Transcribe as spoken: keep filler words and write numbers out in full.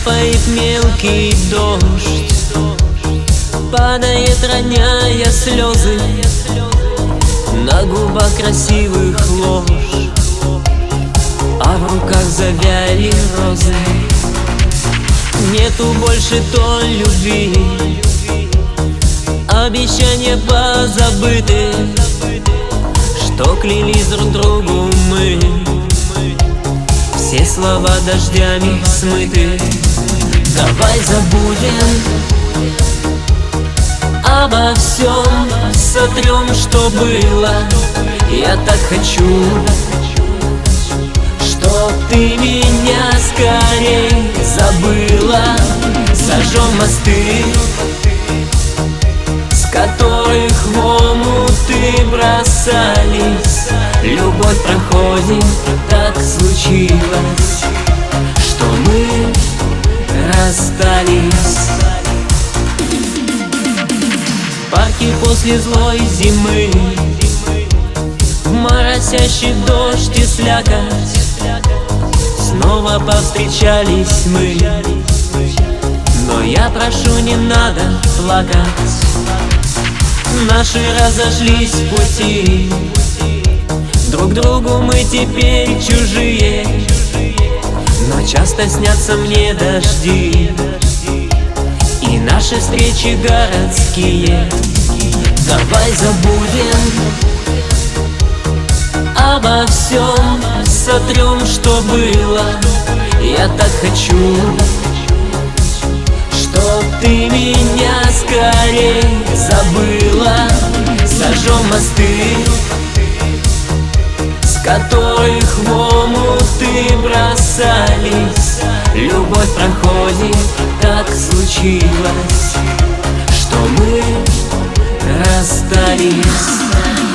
Капает мелкий дождь, падает, роняя слезы, на губах красивых ложь, а в руках завяли розы. Нету больше той любви, обещания позабыты, что клялись друг другу мы. Все слова дождями смыты. Давай забудем обо всем, сотрем, что было. Я так хочу, чтоб ты меня скорей забыла. Зажжем мосты, с которых в омуты бросались. Любовь проходит, так случилось, что мы расстались. В парке после злой зимы, в моросящий дождь и слякоть, снова повстречались мы. Но я прошу, не надо плакать. Наши разошлись пути, друг другу мы теперь чужие, но часто снятся мне дожди и наши встречи городские. Давай забудем обо всем, сотрем, что было. Я так хочу, чтоб ты меня скорей забыла. Зажжем мосты, с которых в омуты бросались. Любовь проходит, так случилось, что мы расстались.